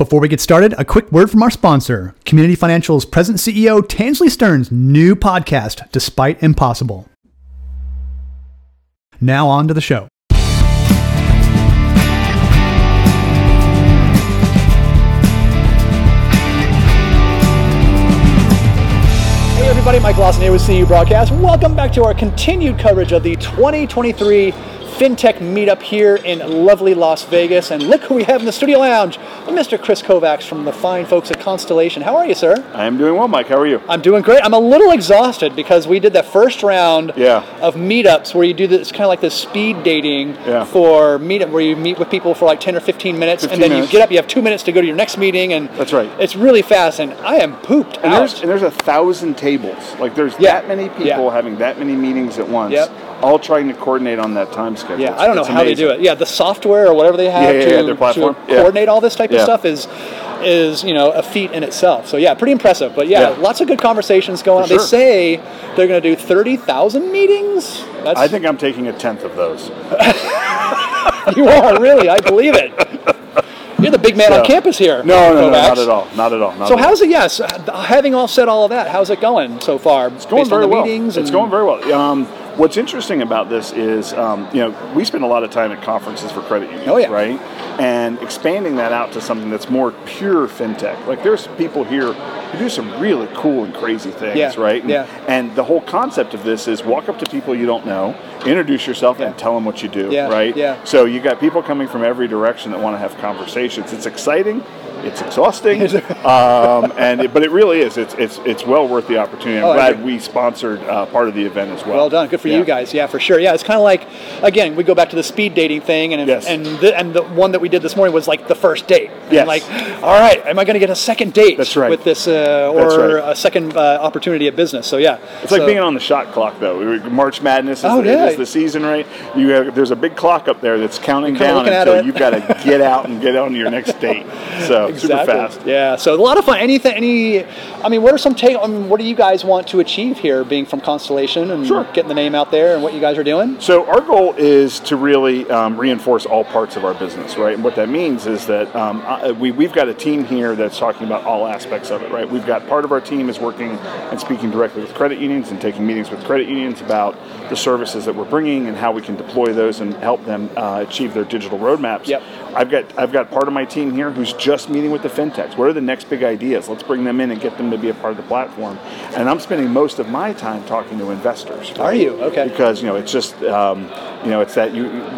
Before we get started, a quick word from our sponsor, Community Financial's President CEO Tansley Stearns' new podcast, Despite Impossible. Now on to the show. Hey everybody, Mike Lawson here with CU Broadcast. Welcome back to our continued coverage of the 2023 FinTech Meetup here in lovely Las Vegas. And look who we have in the studio lounge, Mr. Chris Kovacs from the fine folks at Constellation. How are you, sir? I am doing well, Mike. How are you? I'm doing great. I'm a little exhausted because we did that first round of meetups where you do this kind of like this speed dating for meetup, where you meet with people for like 10 or 15 minutes, and then you get up, you have 2 minutes to go to your next meeting, and that's right. It's really fast, and I am pooped out. And there's 1,000 tables. Like there's that many people having that many meetings at once. All trying to coordinate on that time schedule. Yeah, I don't know how they do it. Yeah, the software or whatever they have their platform. to coordinate all this type of stuff is a feat in itself. So yeah, pretty impressive. But lots of good conversations going on. Sure. They say they're going to do 30,000 meetings. I think I'm taking a tenth of those. You are, really. I believe it. You're the big man on campus here. No, not at all. Not at all. So how's it? Yes, having said all of that, how's it going so far? It's going very well. It's going very well. What's interesting about this is, we spend a lot of time at conferences for credit unions, right? And expanding that out to something that's more pure fintech. Like there's people here who do some really cool and crazy things, right? And the whole concept of this is walk up to people you don't know, introduce yourself, and tell them what you do, right? So you got people coming from every direction that want to have conversations. It's exciting. It's exhausting, but it really is. It's well worth the opportunity. I'm glad we sponsored part of the event as well. Well done, good for you guys. Yeah, for sure. Yeah, it's kind of like, again, we go back to the speed dating thing, and the one that we did this morning was like the first date. Yes. Like, all right, am I going to get a second date? That's right. With this a second opportunity of business? So yeah, it's like being on the shot clock though. March Madness is the season, right? There's a big clock up there that's counting down until you've got to get out and get on your next date. So. Super fast. Yeah, so a lot of fun. What are some what do you guys want to achieve here, being from Constellation and getting the name out there and what you guys are doing? So our goal is to really reinforce all parts of our business, right? And what that means is that we've got a team here that's talking about all aspects of it, right? We've got part of our team is working and speaking directly with credit unions and taking meetings with credit unions about the services that we're bringing and how we can deploy those and help them achieve their digital roadmaps. Yep. I've got part of my team here who's just meeting with the fintechs. What are the next big ideas? Let's bring them in and get them to be a part of the platform. And I'm spending most of my time talking to investors. Right? Are you? Okay. Because it's just it's that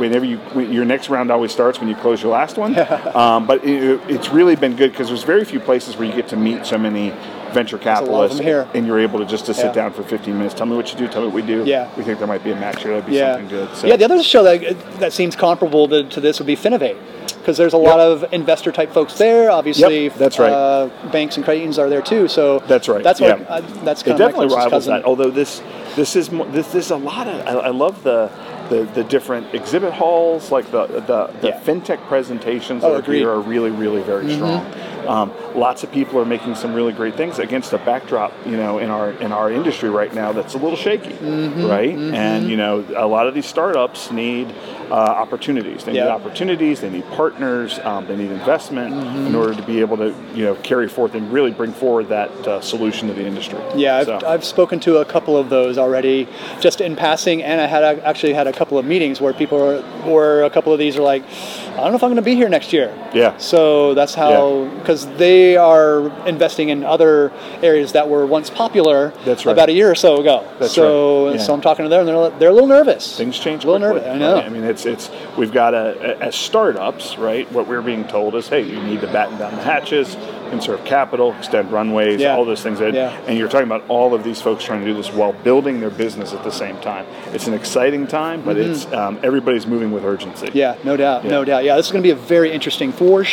your next round always starts when you close your last one. But it's really been good because there's very few places where you get to meet so many venture capitalists, and you're able to sit down for 15 minutes. Tell me what you do. Tell me what we do. Yeah. We think there might be a match here. That'd be something good. So. Yeah. The other show that seems comparable to this would be Finovate, because there's a lot of investor type folks there. Obviously, that's right. Banks and credit unions are there too. So that's right. That's what that's kind it of definitely rivals cousin. that. Although this is a lot of. I love the different exhibit halls, like the fintech presentations that are here are really, really very strong. Lots of people are making some really great things against a backdrop, in our industry right now that's a little shaky, right? And a lot of these startups need opportunities. They need opportunities. They need partners. They need investment in order to be able to carry forth and really bring forward that solution to the industry. Yeah, I've spoken to a couple of those already, just in passing, and I actually had a couple of meetings where people were a couple of these are like, I don't know if I'm going to be here next year. Yeah. So that's how, because they are investing in other areas that were once popular about a year or so ago. So I'm talking to them, and they're a little nervous. Things change quickly. A little nervous. I know. I mean, it's we've got as startups, right? What we're being told is, hey, you need to batten down the hatches, conserve capital, extend runways, all those things. And you're talking about all of these folks trying to do this while building their business at the same time. It's an exciting time, but it's everybody's moving with urgency. Yeah, no doubt, no doubt. Yeah, this is going to be a very interesting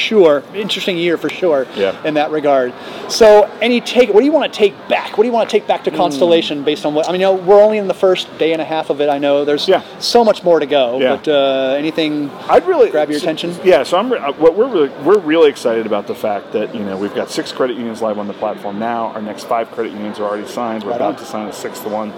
year for sure in that regard. So what do you want to take back? What do you want to take back to Constellation based on what, we're only in the first day and a half of it. I know there's so much more to go, but anything I'd really grab your attention? Yeah, so we're really excited about the fact that, we've got 6 credit unions live on the platform now. Our next 5 credit unions are already signed. We're about to sign a 6th one.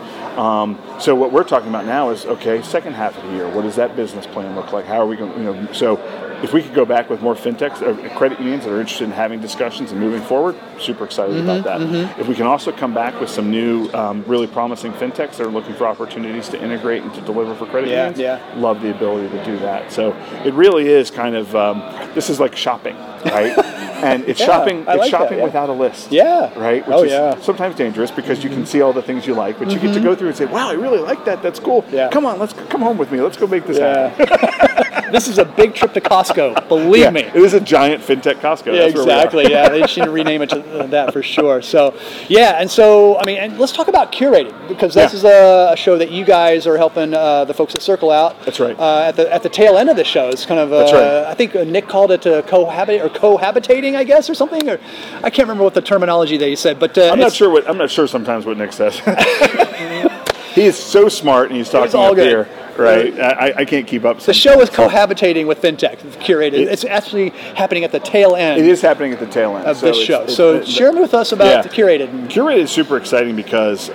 So what we're talking about now is, okay, second half of the year, what does that business plan look like? How are we going, so if we could go back with more fintechs or credit unions that are interested in having discussions and moving forward, super excited about that. If we can also come back with some new, really promising fintechs that are looking for opportunities to integrate and to deliver for credit unions, love the ability to do that. So it really is kind of, this is like shopping, right? And it's shopping. It's shopping without a list. Right. Which is sometimes dangerous because you can see all the things you like, but you get to go through and say, "Wow, I really like that. That's cool. Come on, let's come home with me. Let's go make this happen." This is a big trip to Costco. Believe me, it is a giant fintech Costco. Yeah, exactly. They should rename it to that for sure. So, and so I mean, and let's talk about curating because this is a show that you guys are helping the folks at Circle out. That's right. At the tail end of the show, it's kind of I think Nick called it cohabitating, I guess, or something. Or I can't remember what the terminology that he said, but I'm not sure sometimes what Nick says. He is so smart, and he's talking up here. Right, I can't keep up. The show is cohabitating with fintech, curated. It's actually happening at the tail end. It is happening at the tail end of this show. So share with us about the curated. Curated is super exciting because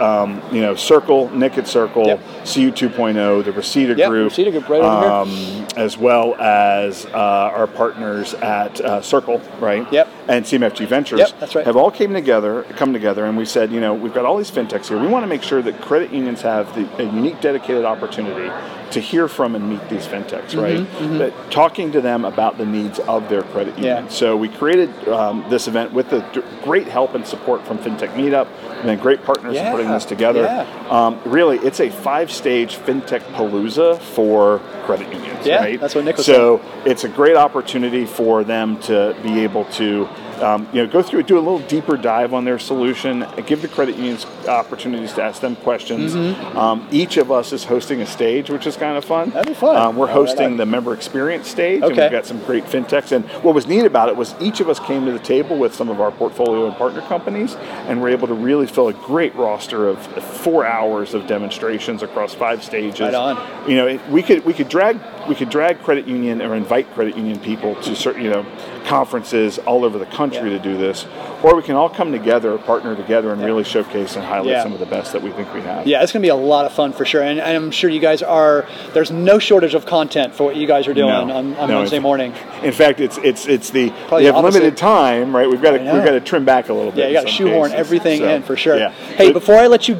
Circle, Nick at Circle, CU 2.0, the Reseda Group, right over here, as well as our partners at Circle, right? And CMFG Ventures, that's right, have all come together, and we said, we've got all these fintechs here. We want to make sure that credit unions have a unique, dedicated opportunity to hear from and meet these fintechs, right? Talking to them about the needs of their credit union. So we created this event with the great help and support from FinTech Meetup, and then great partners in putting this together. Really, it's a 5-stage FinTech Palooza for credit unions, right? That's what Nick was saying. So it's a great opportunity for them to be able to go through, do a little deeper dive on their solution, give the credit unions opportunities to ask them questions. Each of us is hosting a stage, which is kind of fun. That'd be fun. We're hosting the member experience stage, and we've got some great fintechs. And what was neat about it was each of us came to the table with some of our portfolio and partner companies, and were able to really fill a great roster of 4 hours of demonstrations across 5 stages. Right on. We could drag credit union or invite credit union people to certain conferences all over the country to do this, or we can all come together, partner together, and really showcase and highlight some of the best that we think we have. Yeah, it's going to be a lot of fun for sure, and I'm sure you guys there's no shortage of content for what you guys are doing on Wednesday morning. In fact, we have limited time, right? We've got to trim back a little bit. Yeah, you got to shoehorn everything in for sure. Yeah. Hey, before I let you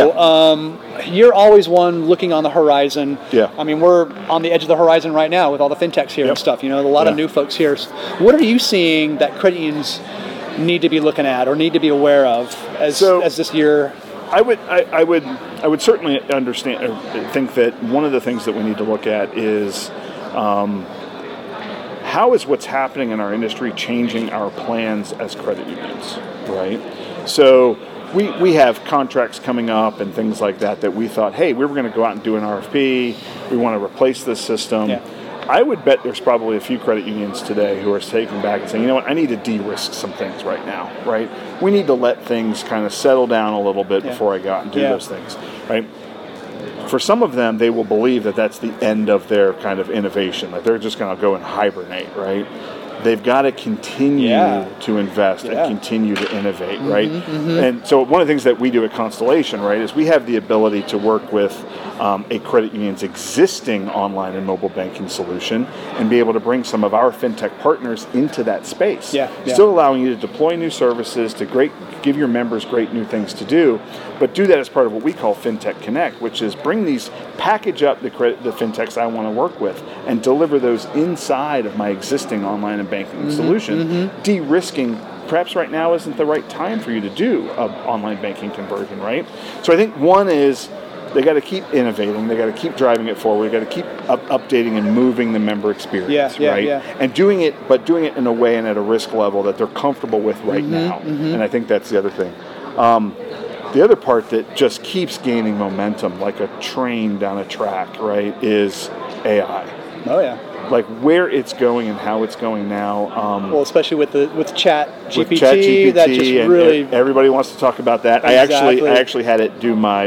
go, you're always one looking on the horizon. I mean, we're on the edge of the horizon right now with all the fintechs here and stuff. A lot of new folks here. What are you seeing that credit unions need to be looking at or need to be aware of as this year? I would certainly understand or think that one of the things that we need to look at is how is what's happening in our industry changing our plans as credit unions, right? So we have contracts coming up and things like that we thought, hey, we were going to go out and do an RFP. We want to replace this system. I would bet there's probably a few credit unions today who are taking back and saying, you know what, I need to de-risk some things right now, right? We need to let things kind of settle down a little bit before I go out and do those things, right? For some of them, they will believe that that's the end of their kind of innovation, that they're just going to go and hibernate, right? They've got to continue to invest and continue to innovate, right? And so one of the things that we do at Constellation, right, is we have the ability to work with a credit union's existing online and mobile banking solution and be able to bring some of our fintech partners into that space. Still allowing you to deploy new services, to give your members great new things to do, but do that as part of what we call FinTech Connect, which is package up the fintechs I want to work with and deliver those inside of my existing online and banking solution, de-risking. Perhaps right now isn't the right time for you to do an online banking conversion, right? So I think one is they got to keep innovating. They got to keep driving it forward. They got to keep updating and moving the member experience, right? And doing it in a way and at a risk level that they're comfortable with right now. And I think that's the other thing. The other part that just keeps gaining momentum, like a train down a track, right, is AI. Oh yeah. Like where it's going and how it's going now. Well, especially with ChatGPT, that just really everybody wants to talk about that. Exactly. I actually had it do my.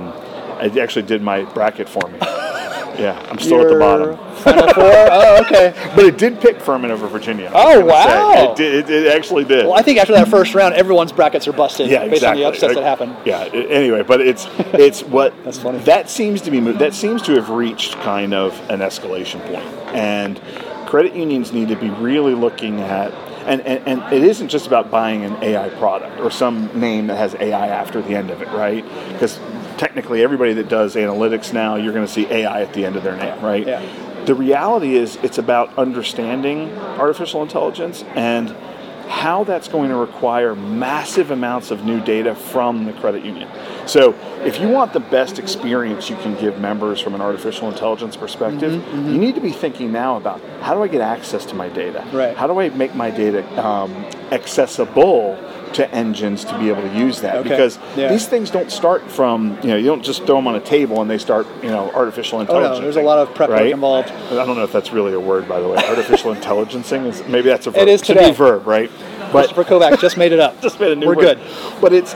It actually did my bracket for me. I'm still at the bottom. Final four? Oh, okay. But it did pick Furman over Virginia. Oh, wow. It actually did. Well, I think after that first round, everyone's brackets are busted based on the upsets that happened. Anyway, but it's what That's funny. That seems to have reached kind of an escalation point. And credit unions need to be really looking at, and it isn't just about buying an AI product or some name that has AI after the end of it, right? Because technically everybody that does analytics now, you're going to see AI at the end of their name, right? Yeah. The reality is it's about understanding artificial intelligence and how that's going to require massive amounts of new data from the credit union. So if you want the best experience you can give members from an artificial intelligence perspective, you need to be thinking now about, how do I get access to my data? Right. How do I make my data accessible to engines to be able to use that? Because these things don't start from, you don't just throw them on a table and they start, artificial intelligence. Oh no, there's a lot of prep work involved. I don't know if that's really a word, by the way. Artificial intelligencing, maybe that's a verb. It is today. It's a new verb, right? Christopher Kovacs just made it up. Just made a new word. We're good. But it's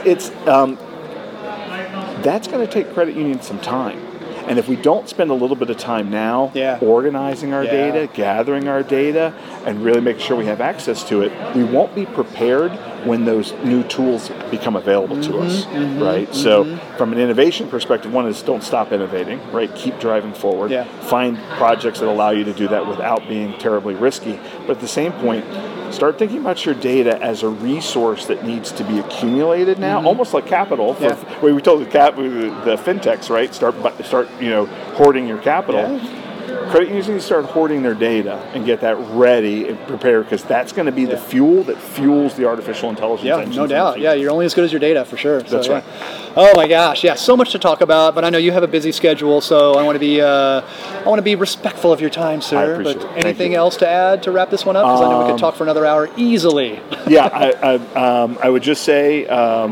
that's going to take credit unions some time. And if we don't spend a little bit of time now organizing our data, gathering our data, and really making sure we have access to it, we won't be prepared when those new tools become available to us, right? So from an innovation perspective, one is don't stop innovating, right? Keep driving forward. Yeah. Find projects that allow you to do that without being terribly risky. But at the same point, start thinking about your data as a resource that needs to be accumulated now, almost like capital. We told the fintechs, right? Start hoarding your capital. Yeah. Credit unions need to start hoarding their data and get that ready and prepared, because that's going to be the fuel that fuels the artificial intelligence engines. No doubt. Yeah, you're only as good as your data, for sure. That's right. Oh my gosh, so much to talk about, but I know you have a busy schedule, so I want to be respectful of your time, sir. I appreciate it. Anything else to add to wrap this one up? Because I know we could talk for another hour easily. I would just say,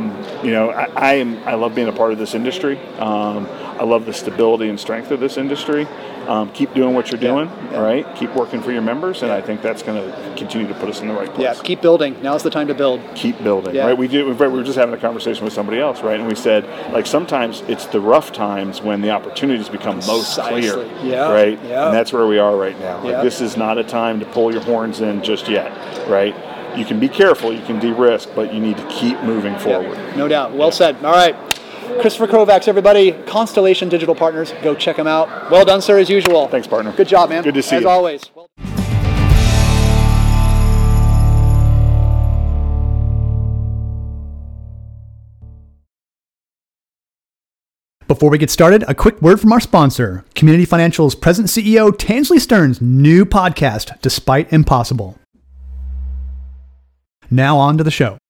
I love being a part of this industry. I love the stability and strength of this industry. Keep doing what you're doing, right? Keep working for your members, and I think that's going to continue to put us in the right place. Yeah, keep building. Now's the time to build. Keep building, right? We were just having a conversation with somebody else, right? And we said, sometimes it's the rough times when the opportunities become most clear, right? Yeah. And that's where we are right now. This is not a time to pull your horns in just yet, right? You can be careful, you can de-risk, but you need to keep moving forward. No doubt. Well said. All right. Christopher Kovacs, everybody, Constellation Digital Partners. Go check them out. Well done, sir, as usual. Thanks, partner. Good job, man. Good to see you. As always. Before we get started, a quick word from our sponsor, Community Financial's present CEO, Tansley Stearns' new podcast, Despite Impossible. Now on to the show.